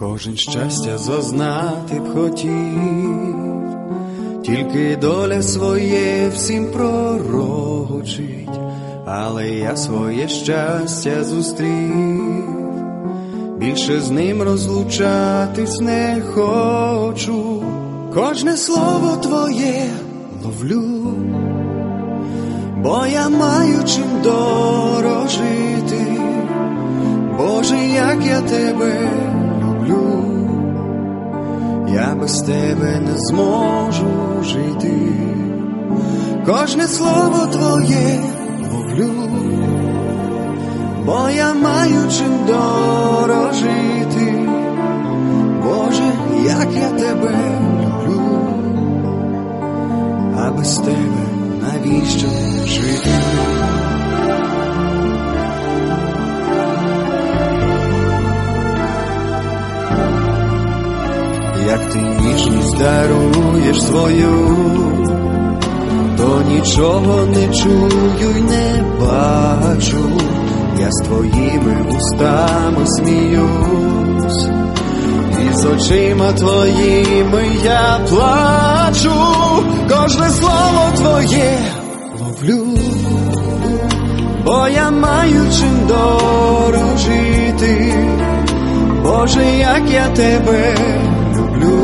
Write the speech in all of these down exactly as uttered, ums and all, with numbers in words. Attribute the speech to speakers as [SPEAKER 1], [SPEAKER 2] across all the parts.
[SPEAKER 1] Кожен щастя зазнати б хотів, тільки доля своє всім пророчить, але я своє щастя зустрів, більше з ним розлучатись не хочу. Кожне слово твоє ловлю, бо я маю чим дорожити. Боже, як я тебе люблю, я без тебе не зможу жити. Кожне слово твоє ловлю, бо я маю чим дорожити. Боже, як я тебе люблю, а без тебе навіщо жити? Як ти ніжність даруєш свою, то нічого не чую й не бачу. Я з твоїми устами сміюсь, і з очима твоїми я плачу. Кожне слово твоє ловлю, бо я маю чим дорожити. Боже, як я тебе люблю,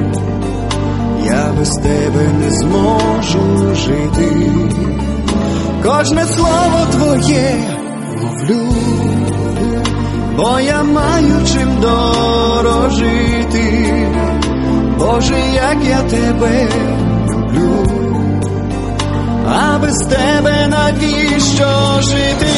[SPEAKER 1] я без тебе не зможу жити. Кожне слово твоє ловлю, бо я маю чим дорожити. Боже, як я тебе люблю, а без тебе навіщо жити?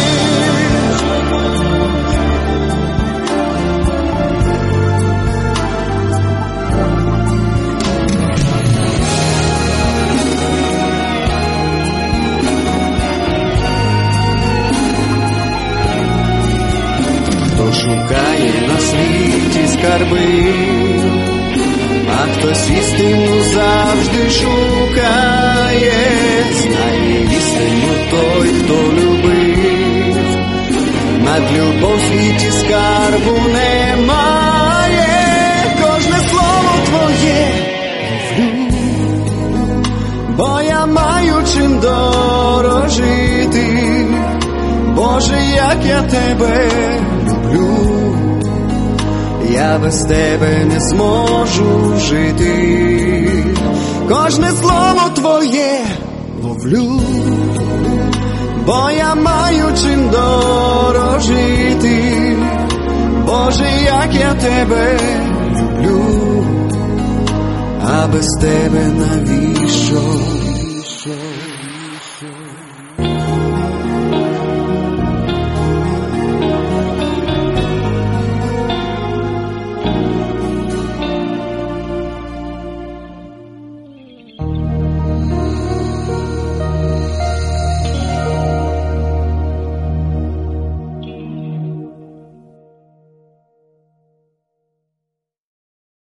[SPEAKER 1] Шукає на світі скарби, а хтось істину завжди шукає. Знає істину той, хто любив, над любов в світі скарбу немає. Кожне слово твоє ловлю, бо я маю чим дорожити. Боже, як я тебе люблю, я без тебе не зможу жити. Кожне слово твоє ловлю, бо я маю чим дорожити. Боже, як я тебе люблю, а без тебе навіщо